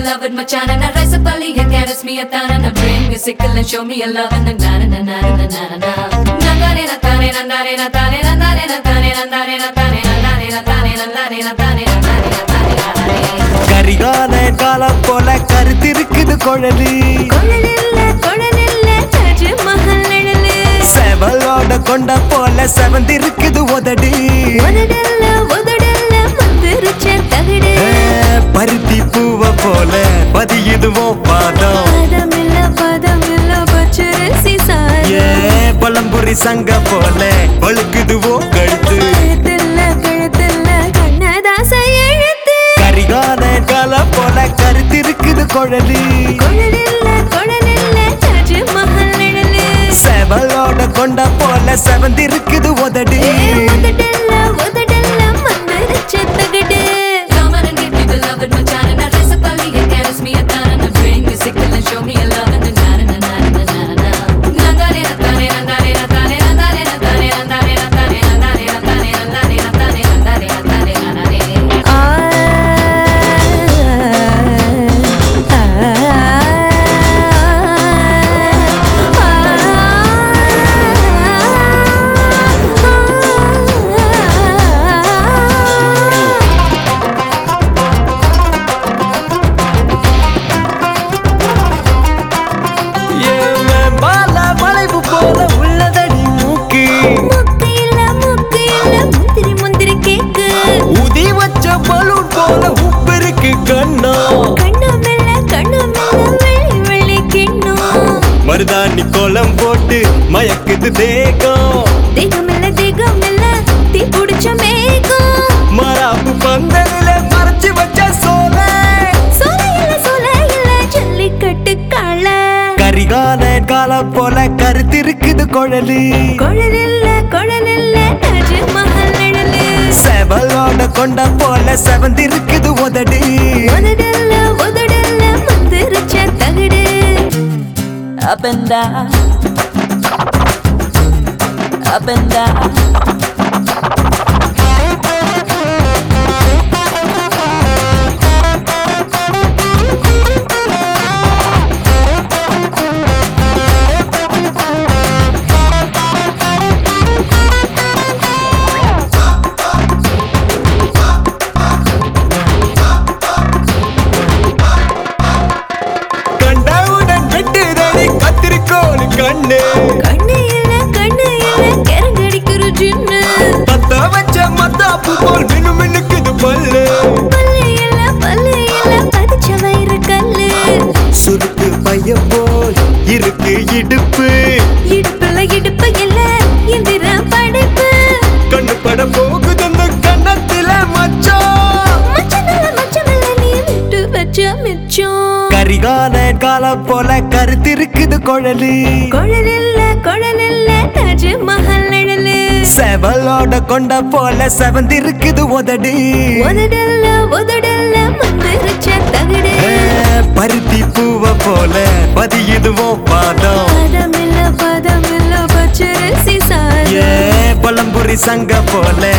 beloved Machan. And I rise up early and caress me a tan. And I bring me a sickle and show me a love. And na na na na na na na na. Nandare na tane nandare na tane nandare na tane nandare na tane nandare na tane nandare na tane nandare na tane nandare. Karikala காலம் போல கருத்திருக்குது குழலி குழலில்ல தாஜ்மஹல் நிழலு. செவலோட கொண்ட போல செவந்திருக்குது உதடி உதடல்ல மந்திருச்ச தகடு. பருத்தி பூவ போல பதியுதுவோ பாதம் பதமில்ல பச்சரிசி சாதம். பழம்புரி சங்க போல பழுக்குதுவோ கழுத்து கழுத்துல கண்ணதாச எழுத்து. கரிகால காலம் போல கருத்திருக்குது குழலி குழலில்ல தாஜ்மஹல் நிழலு. செவலோட கொண்ட போல செவந்திருக்குது உதடி உதடல்ல மந்திருச்ச தகடு. Come on and give me beloved Machan. And I rise up early and caress me a tan. And I bring me a sickle and show me a love. And na na na na na na na. Nandare na tane nandare na tane nandare na tane nandare na tane nandare na tane nandare na tane nandare na tane nandare. உள்ளதடி மூக்கு முந்திரி முந்திரி கேக்கு. உதி வச்ச balloon போல உப்பு இருக்கு கண்ணா கண்ணு மெல்ல வெள்ளி கிண்ணம். மருதாணி கோலம் போட்டு மயக்குது தேகம் தேகமில்ல தீ புடிச்ச மேகம். மராப்பு பந்தலில மறைச்சு வச்ச சோலை சோலையில ஜல்லிக்கட்டு காள. கரிகால காலம் போல கருத்திருக்குது குழலி குழலில்ல தாஜ்மஹல் நிழலு. செவலோட கொண்ட போல செவந்திருக்குது உதடி உதடல்ல மந்திருச்ச தகடு. Up and down, up and down. கண்டவுடன் வெட்டுதடி கத்திரிக்கோள் கண்ணு கண்ணு இல்ல கரங்கடிக்கிற ஜின்னு. பத்த வச்ச மத்தாப்பு போல் மினு மினுக்குது பல்லு பல்லு இல்ல பதிச்ச வயிறு கல்லு. சுருக்கு பைய போல் இருக்கு இடுப்பு இடுப்பு இல்ல எந்திர படைப்பு. கண்ணு பட போகுது அந்த கண்ணத்தில மச்சம் மச்சமில்ல நீ விட்டு வச்ச மிச்சம். கரிகால காலம் போல கருத்திருக்குது குழலி குழலில்ல தாஜ்மஹல் நிழலு. செவலோட கொண்ட போல செவந்திருக்குது உதடி உதடல்ல மந்திருச்ச தகடு. பருத்தி பூவ போல பதியுதுவோ பாதம் பதமில்ல பச்சரிசி சாதம். பழம்புரி சங்க போல